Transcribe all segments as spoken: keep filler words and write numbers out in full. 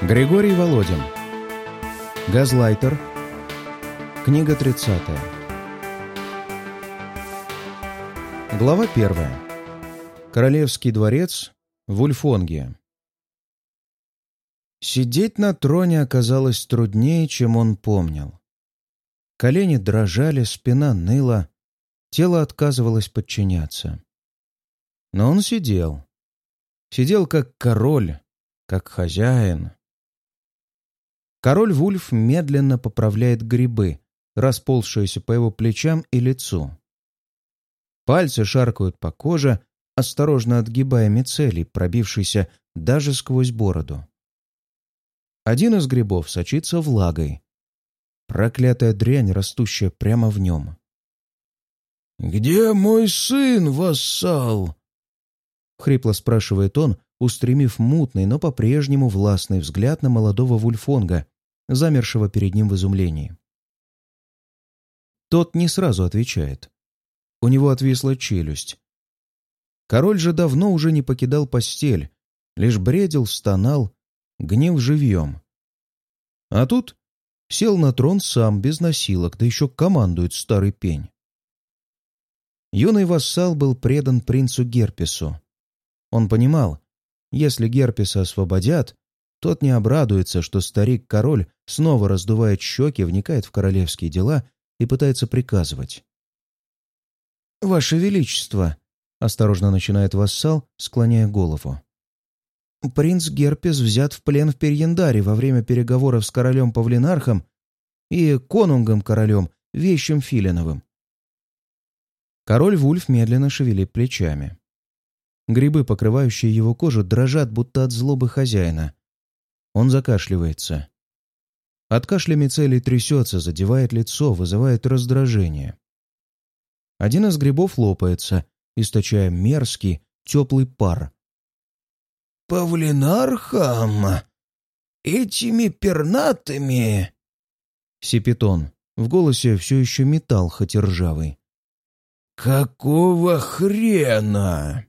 Григорий Володин. Газлайтер. Книга тридцатая. Глава первая. Королевский дворец в Ульфонге. Сидеть на троне оказалось труднее, чем он помнил. Колени дрожали, спина ныла, тело отказывалось подчиняться. Но он сидел. Сидел как король, как хозяин. Король Вульф медленно поправляет грибы, расползшиеся по его плечам и лицу. Пальцы шаркают по коже, осторожно отгибая мицелий, пробившийся даже сквозь бороду. Один из грибов сочится влагой. Проклятая дрянь, растущая прямо в нем. «Где мой сын, вассал?» — хрипло спрашивает он, устремив мутный, но по-прежнему властный взгляд на молодого Вульфонга, замершего перед ним в изумлении. Тот не сразу отвечает. У него отвисла челюсть. Король же давно уже не покидал постель, лишь бредил, стонал, гнил живьем. А тут сел на трон сам, без носилок, да еще командует старый пень. Юный вассал был предан принцу Герпесу. Он понимал, если Герпеса освободят, тот не обрадуется, что старик-король снова раздувает щеки, вникает в королевские дела и пытается приказывать. «Ваше Величество!» — осторожно начинает вассал, склоняя голову. «Принц Герпес взят в плен в Перьендаре во время переговоров с королем Павлинархом и конунгом-королем Вещим Филиновым». Король Вульф медленно шевелит плечами. Грибы, покрывающие его кожу, дрожат, будто от злобы хозяина. Он закашливается. От кашля мицелий трясется, задевает лицо, вызывает раздражение. Один из грибов лопается, источая мерзкий, теплый пар. «Павлинархам? Этими пернатыми?» — сипит он. В голосе все еще металл, хоть и ржавый. «Какого хрена?»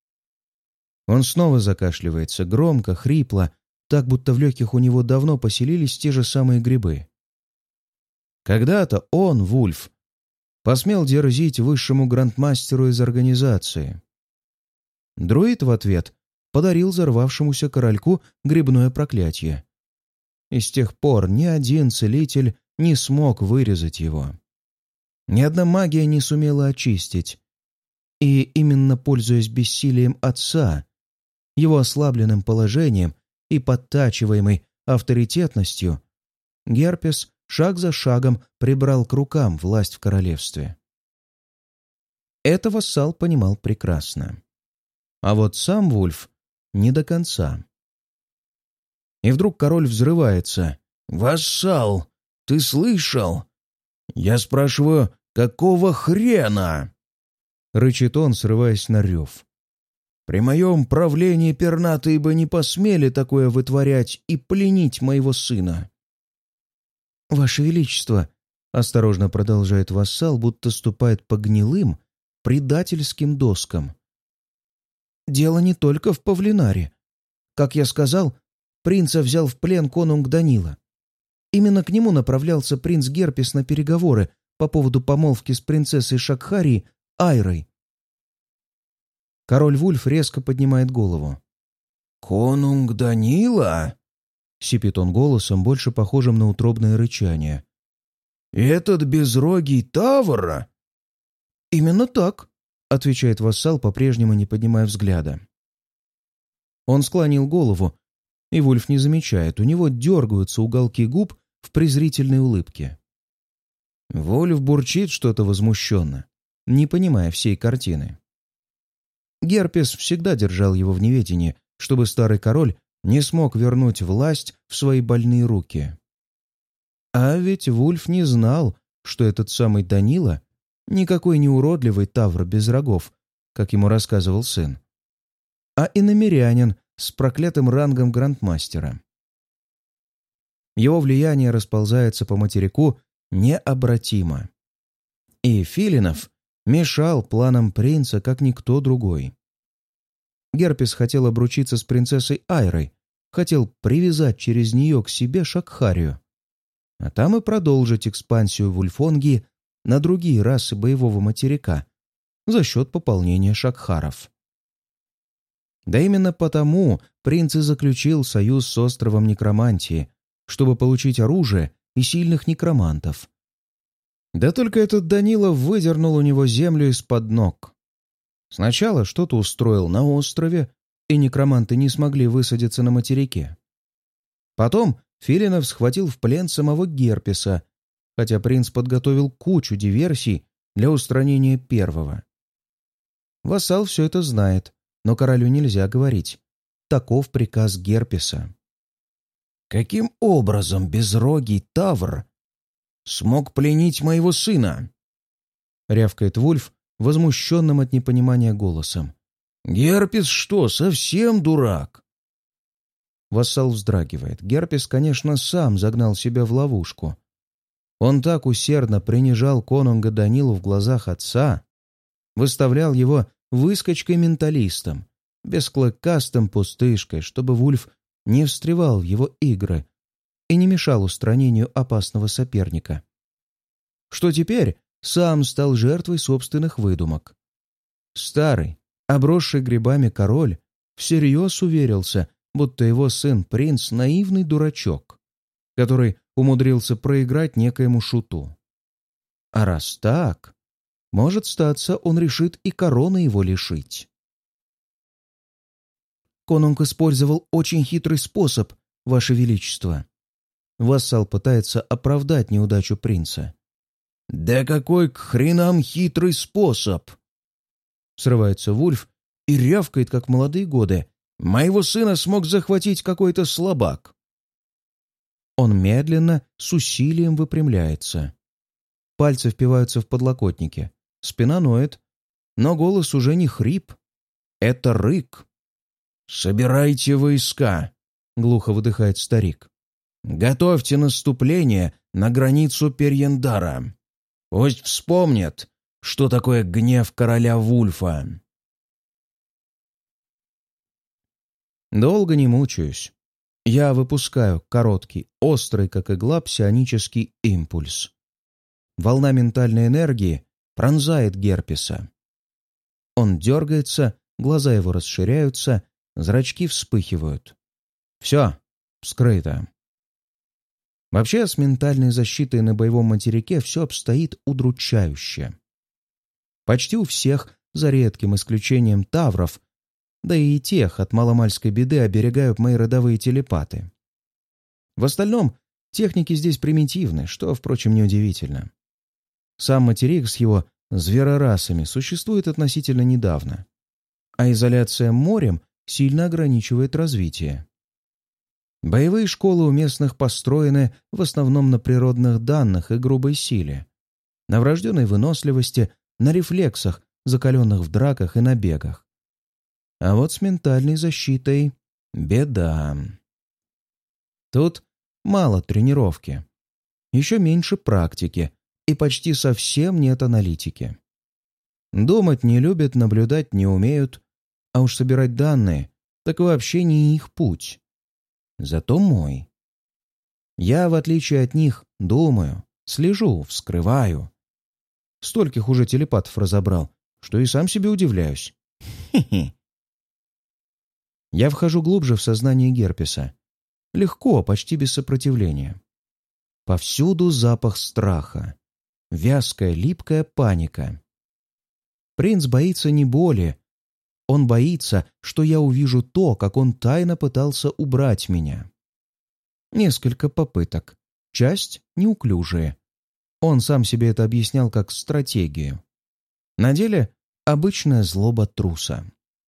Он снова закашливается, громко, хрипло, так будто в легких у него давно поселились те же самые грибы. Когда-то он, Вульф, посмел дерзить высшему грандмастеру из организации. Друид в ответ подарил взорвавшемуся корольку грибное проклятие. И с тех пор ни один целитель не смог вырезать его. Ни одна магия не сумела очистить. И именно пользуясь бессилием отца, его ослабленным положением и подтачиваемой авторитетностью, Герпес шаг за шагом прибрал к рукам власть в королевстве. Это вассал понимал прекрасно. А вот сам Вульф не до конца. И вдруг король взрывается. «Вассал, ты слышал? Я спрашиваю, какого хрена?» Рычит он, срываясь на рев. «При моем правлении пернатые бы не посмели такое вытворять и пленить моего сына». «Ваше Величество», — осторожно продолжает вассал, будто ступает по гнилым, предательским доскам. «Дело не только в Павлинаре. Как я сказал, принца взял в плен конунг Данила. Именно к нему направлялся принц Герпес на переговоры по поводу помолвки с принцессой Шакхарии Айрой». Король Вульф резко поднимает голову. «Конунг Данила?» — сипит он голосом, больше похожим на утробное рычание. «Этот безрогий Тавр?» «Именно так», — отвечает вассал, по-прежнему не поднимая взгляда. Он склонил голову, и Вульф не замечает, у него дергаются уголки губ в презрительной улыбке. Вульф бурчит что-то возмущенно, не понимая всей картины. Герпес всегда держал его в неведении, чтобы старый король не смог вернуть власть в свои больные руки. А ведь Вульф не знал, что этот самый Данила никакой не уродливый тавр без рогов, как ему рассказывал сын, а иномирянин с проклятым рангом грандмастера. Его влияние расползается по материку необратимо. И Филинов мешал планам принца, как никто другой. Герпес хотел обручиться с принцессой Айрой, хотел привязать через нее к себе Шакхарию, а там и продолжить экспансию Вульфонги на другие расы боевого материка за счет пополнения шакхаров. Да именно потому принц и заключил союз с островом Некромантии, чтобы получить оружие и сильных некромантов. Да только этот Данилов выдернул у него землю из-под ног. Сначала что-то устроил на острове, и некроманты не смогли высадиться на материке. Потом Филинов схватил в плен самого Герпеса, хотя принц подготовил кучу диверсий для устранения первого. Вассал все это знает, но королю нельзя говорить. Таков приказ Герпеса. «Каким образом безрогий Тавр смог пленить моего сына?» — рявкает Вульф возмущенным от непонимания голосом. «Герпес что, совсем дурак?» Вассал вздрагивает. Герпес, конечно, сам загнал себя в ловушку. Он так усердно принижал конунга Данилу в глазах отца, выставлял его выскочкой-менталистом, бесклыкастым пустышкой, чтобы Вульф не встревал в его игры и не мешал устранению опасного соперника. Что теперь сам стал жертвой собственных выдумок. Старый, обросший грибами король всерьез уверился, будто его сын-принц — наивный дурачок, который умудрился проиграть некоему шуту. А раз так, может статься, он решит и короны его лишить. «Конунг использовал очень хитрый способ, Ваше Величество». Вассал пытается оправдать неудачу принца. «Да какой к хренам хитрый способ!» Срывается Вульф и рявкает, как в молодые годы. «Моего сына смог захватить какой-то слабак». Он медленно, с усилием выпрямляется. Пальцы впиваются в подлокотники. Спина ноет, но голос уже не хрип. Это рык. «Собирайте войска», — глухо выдыхает старик. «Готовьте наступление на границу Перьендара. Пусть вспомнят, что такое гнев короля Вульфа». Долго не мучаюсь. Я выпускаю короткий, острый, как игла, псионический импульс. Волна ментальной энергии пронзает Герпеса. Он дергается, глаза его расширяются, зрачки вспыхивают. Все, вскрыто. Вообще, с ментальной защитой на боевом материке все обстоит удручающе. Почти у всех, за редким исключением тавров, да и тех от маломальской беды оберегают мои родовые телепаты. В остальном, техники здесь примитивны, что, впрочем, неудивительно. Сам материк с его зверорасами существует относительно недавно, а изоляция морем сильно ограничивает развитие. Боевые школы у местных построены в основном на природных данных и грубой силе, на врожденной выносливости, на рефлексах, закаленных в драках и набегах. А вот с ментальной защитой беда. Тут мало тренировки, еще меньше практики и почти совсем нет аналитики. Думать не любят, наблюдать не умеют, а уж собирать данные так вообще не их путь. Зато мой. Я, в отличие от них, думаю, слежу, вскрываю. Стольких уже телепатов разобрал, что и сам себе удивляюсь. Хе-хе. Я вхожу глубже в сознание Герпеса. Легко, почти без сопротивления. Повсюду запах страха. Вязкая, липкая паника. Принц боится не боли. Он боится, что я увижу то, как он тайно пытался убрать меня. Несколько попыток. Часть неуклюжие. Он сам себе это объяснял как стратегию. На деле обычная злоба труса.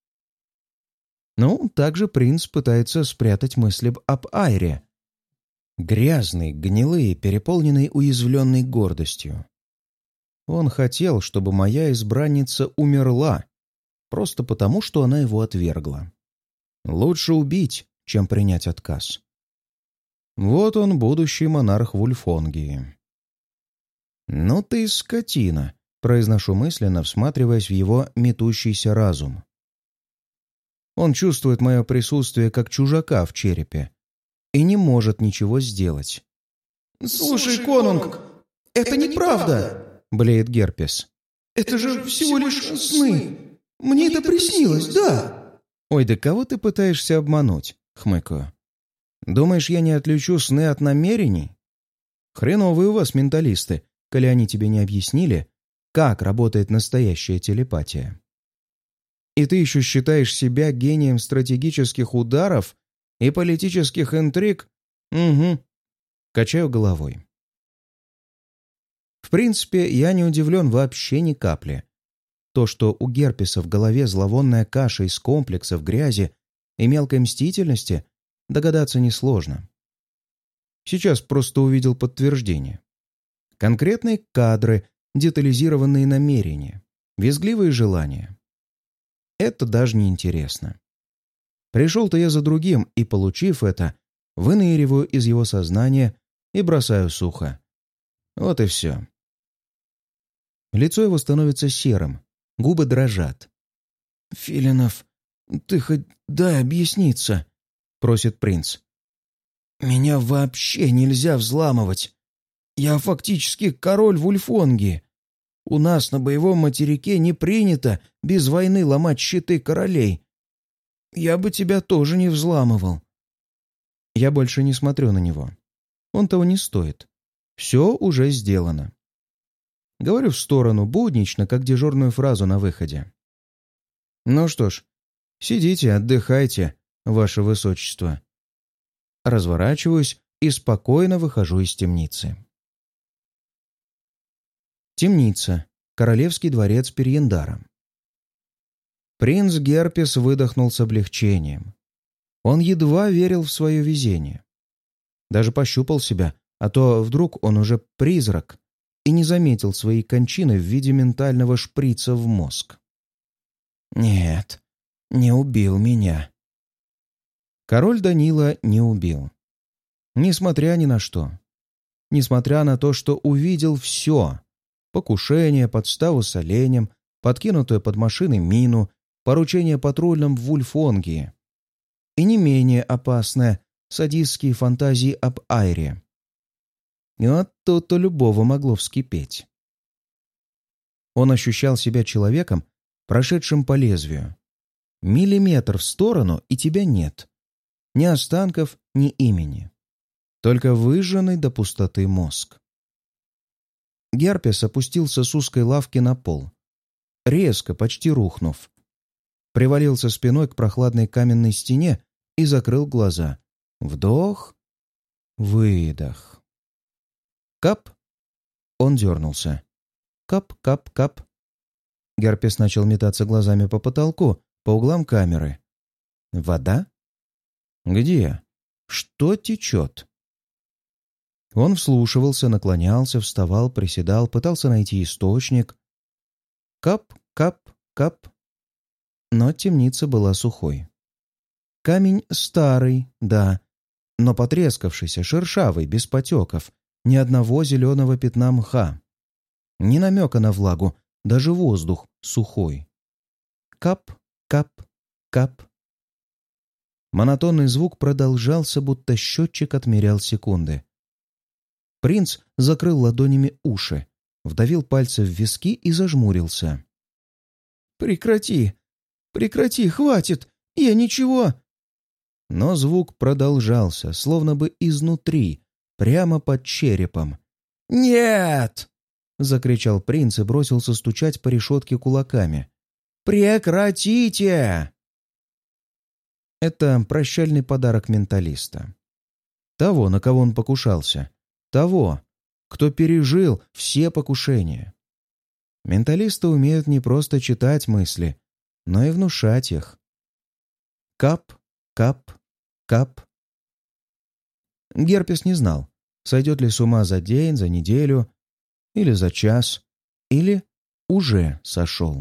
Ну, также принц пытается спрятать мысли об Айре. Грязный, гнилый, переполненный уязвленной гордостью. Он хотел, чтобы моя избранница умерла, просто потому, что она его отвергла. Лучше убить, чем принять отказ. Вот он, будущий монарх Вульфонгии. «Ну ты скотина», — произношу мысленно, всматриваясь в его метущийся разум. Он чувствует мое присутствие как чужака в черепе и не может ничего сделать. «Слушай, конунг, это неправда!» — блеет Герпес. «Это же всего лишь сны! Мне это приснилось, да!» «Ой, да кого ты пытаешься обмануть?» — хмыкаю. «Думаешь, я не отличу сны от намерений? Хреновые у вас менталисты, коли они тебе не объяснили, как работает настоящая телепатия. И ты еще считаешь себя гением стратегических ударов и политических интриг? Угу». Качаю головой. В принципе, я не удивлен вообще ни капли. То, что у Герпеса в голове зловонная каша из комплексов, грязи и мелкой мстительности, догадаться несложно. Сейчас просто увидел подтверждение. Конкретные кадры, детализированные намерения, визгливые желания. Это даже не интересно. Пришел-то я за другим, и, получив это, выныриваю из его сознания и бросаю сухо. Вот и все. Лицо его становится серым, губы дрожат. «Филинов, ты хоть дай объясниться», — просит принц. «Меня вообще нельзя взламывать. Я фактически король Вульфонги. У нас на боевом материке не принято без войны ломать щиты королей. Я бы тебя тоже не взламывал». Я больше не смотрю на него. Он того не стоит. Все уже сделано. Говорю в сторону, буднично, как дежурную фразу на выходе. «Ну что ж, сидите, отдыхайте, ваше высочество». Разворачиваюсь и спокойно выхожу из темницы. Темница. Королевский дворец Перьендара. Принц Герпес выдохнул с облегчением. Он едва верил в свое везение. Даже пощупал себя, а то вдруг он уже призрак и не заметил своей кончины в виде ментального шприца в мозг. «Нет, не убил меня». Король Данила не убил. Несмотря ни на что. Несмотря на то, что увидел все. Покушение, подставу с оленем, подкинутую под машиной мину, поручение патрульным в Вульфонгии. И не менее опасное — садистские фантазии об Айре. И вот то-то любого могло вскипеть. Он ощущал себя человеком, прошедшим по лезвию. Миллиметр в сторону, и тебя нет. Ни останков, ни имени. Только выжженный до пустоты мозг. Герпес опустился с узкой лавки на пол. Резко, почти рухнув. Привалился спиной к прохладной каменной стене и закрыл глаза. Вдох, выдох. Кап. Он дернулся. Кап, кап, кап. Герпес начал метаться глазами по потолку, по углам камеры. Вода? Где? Что течет? Он вслушивался, наклонялся, вставал, приседал, пытался найти источник. Кап, кап, кап. Но темница была сухой. Камень старый, да, но потрескавшийся, шершавый, без потеков, ни одного зеленого пятна мха. Ни намека на влагу, даже воздух сухой. Кап, кап, кап. Монотонный звук продолжался, будто счетчик отмерял секунды. Принц закрыл ладонями уши, вдавил пальцы в виски и зажмурился. «Прекрати! Прекрати! Хватит! Я ничего!» Но звук продолжался, словно бы изнутри, прямо под черепом. «Нет!» — закричал принц и бросился стучать по решетке кулаками. «Прекратите!» Это прощальный подарок менталиста. Того, на кого он покушался. Того, кто пережил все покушения. Менталисты умеют не просто читать мысли, но и внушать их. Кап, кап, кап. Герпес не знал, сойдет ли с ума за день, за неделю, или за час, или уже сошел.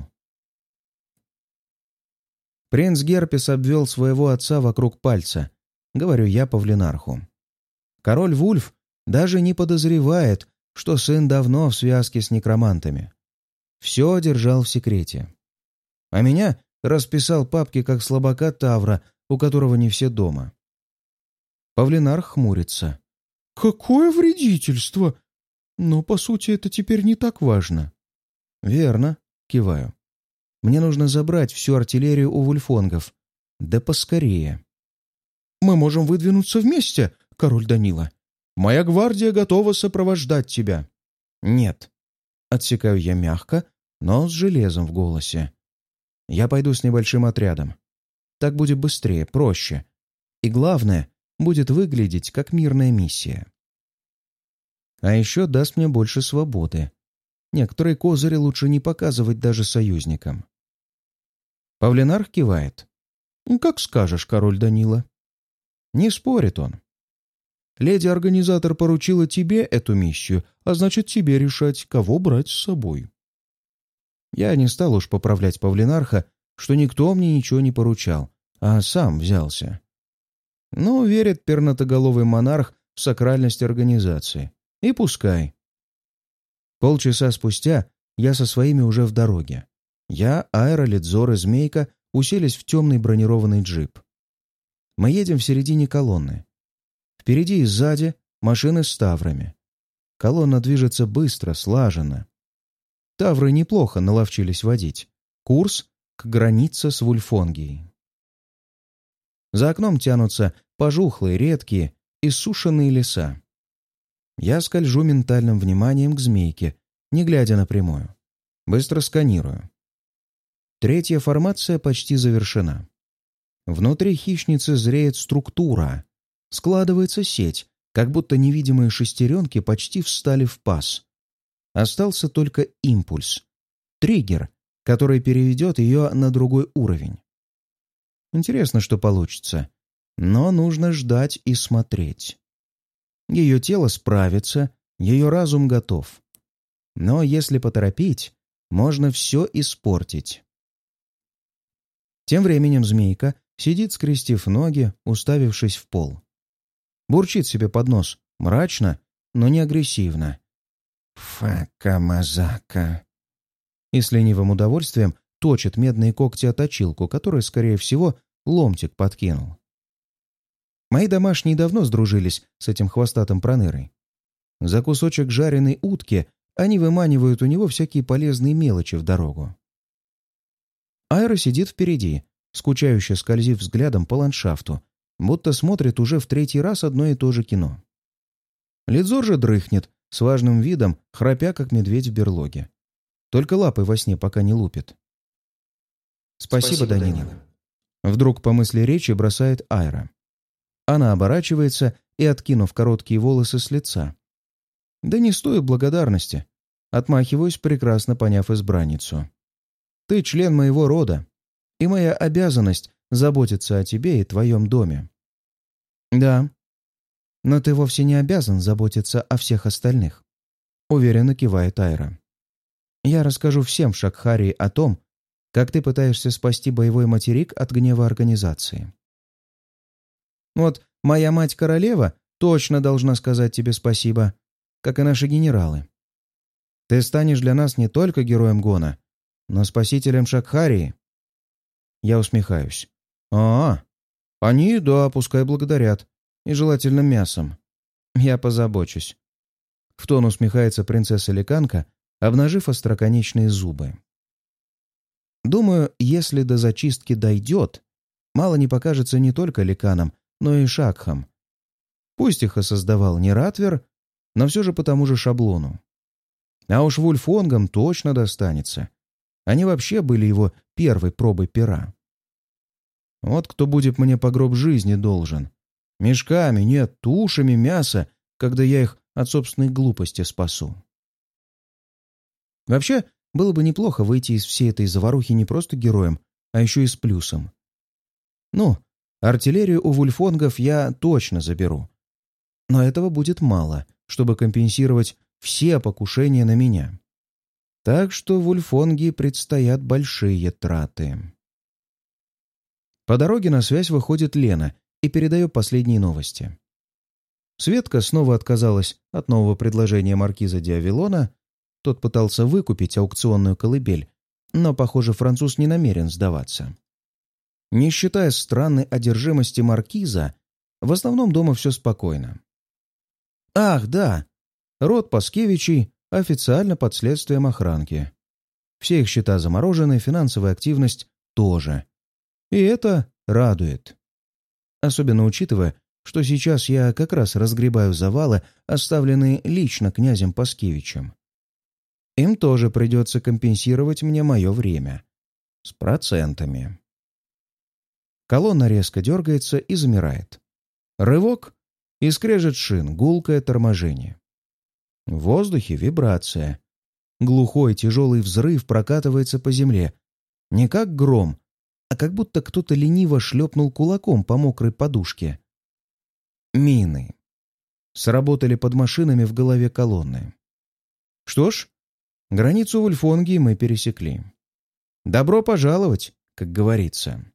Принц Герпес обвел своего отца вокруг пальца, говорю я Павлинарху. Король Вульф даже не подозревает, что сын давно в связке с некромантами. Все держал в секрете. А меня расписал папки как слабака Тавра, у которого не все дома. Павлинар хмурится. «Какое вредительство! Но, по сути, это теперь не так важно». «Верно», — киваю. «Мне нужно забрать всю артиллерию у вульфонгов. Да поскорее». «Мы можем выдвинуться вместе, король Данила. Моя гвардия готова сопровождать тебя». «Нет», — отсекаю я мягко, но с железом в голосе. «Я пойду с небольшим отрядом. Так будет быстрее, проще. И главное, будет выглядеть как мирная миссия. А еще даст мне больше свободы. Некоторые козыри лучше не показывать даже союзникам». Павлинар кивает. «Как скажешь, король Данила». Не спорит он. «Леди-организатор поручила тебе эту миссию, а значит, тебе решать, кого брать с собой». Я не стал уж поправлять Павлинарха, что никто мне ничего не поручал, а сам взялся. Ну, верит пернатоголовый монарх в сакральность организации. И пускай. Полчаса спустя я со своими уже в дороге. Я, Айра, Лидзор и Змейка уселись в темный бронированный джип. Мы едем в середине колонны. Впереди и сзади машины с таврами. Колонна движется быстро, слаженно. Тавры неплохо наловчились водить. Курс к границе с Вульфонгией. За окном тянутся пожухлые, редкие, иссушенные леса. Я скольжу ментальным вниманием к змейке, не глядя напрямую. Быстро сканирую. Третья формация почти завершена. Внутри хищницы зреет структура. Складывается сеть, как будто невидимые шестеренки почти встали в паз. Остался только импульс. Триггер, который переведет ее на другой уровень. Интересно, что получится. Но нужно ждать и смотреть. Ее тело справится, ее разум готов. Но если поторопить, можно все испортить. Тем временем змейка сидит, скрестив ноги, уставившись в пол. Бурчит себе под нос, мрачно, но не агрессивно. «Фака-мазака». И с ленивым удовольствием точит медные когти о точилку, которой, скорее всего, ломтик подкинул. Мои домашние давно сдружились с этим хвостатым пронырой. За кусочек жареной утки они выманивают у него всякие полезные мелочи в дорогу. Айра сидит впереди, скучающе скользив взглядом по ландшафту, будто смотрит уже в третий раз одно и то же кино. Лидзор же дрыхнет, с важным видом, храпя, как медведь в берлоге. Только лапы во сне пока не лупит. «Спасибо, Спасибо, Данила». Данила. Вдруг по мысли речи бросает Айра. Она оборачивается и, откинув короткие волосы с лица. «Да не стоит благодарности», — отмахиваюсь, прекрасно поняв избранницу. «Ты член моего рода, и моя обязанность заботиться о тебе и твоем доме». «Да, но ты вовсе не обязан заботиться о всех остальных», — уверенно кивает Айра. «Я расскажу всем в Шакхарии о том, как ты пытаешься спасти боевой материк от гнева организации. Вот моя мать-королева точно должна сказать тебе спасибо, как и наши генералы. Ты станешь для нас не только героем Гона, но спасителем Шакхарии». Я усмехаюсь. «А, они, да, пускай благодарят. И желательно мясом. Я позабочусь». В тон усмехается принцесса-ликанка, обнажив остроконечные зубы. Думаю, если до зачистки дойдет, мало не покажется не только ликанам, но и шакхам. Пусть их и создавал не Ратвер, но все же по тому же шаблону. А уж вульфонгам точно достанется. Они вообще были его первой пробой пера. Вот кто будет мне по гроб жизни должен. Мешками, нет, тушами мяса, когда я их от собственной глупости спасу. Вообще, было бы неплохо выйти из всей этой заварухи не просто героем, а еще и с плюсом. Ну, артиллерию у вульфонгов я точно заберу. Но этого будет мало, чтобы компенсировать все покушения на меня. Так что вульфонги предстоят большие траты. По дороге на связь выходит Лена и передает последние новости. Светка снова отказалась от нового предложения маркиза де Авилона. Тот пытался выкупить аукционную колыбель, Но, похоже, француз не намерен сдаваться. Не считая странной одержимости маркиза, в основном дома все спокойно. Ах, да, род Паскевичей официально под следствием охранки. Все их счета заморожены, финансовая активность тоже. И это радует. Особенно учитывая, что сейчас я как раз разгребаю завалы, оставленные лично князем Паскевичем. Им тоже придется компенсировать мне мое время. С процентами. Колонна резко дергается и замирает. Рывок и скрежет шин, гулкое торможение. В воздухе вибрация. Глухой тяжелый взрыв прокатывается по земле. Не как гром, а как будто кто-то лениво шлепнул кулаком по мокрой подушке. Мины. Сработали под машинами в голове колонны. Что ж, границу Вольфонгии мы пересекли. Добро пожаловать, как говорится.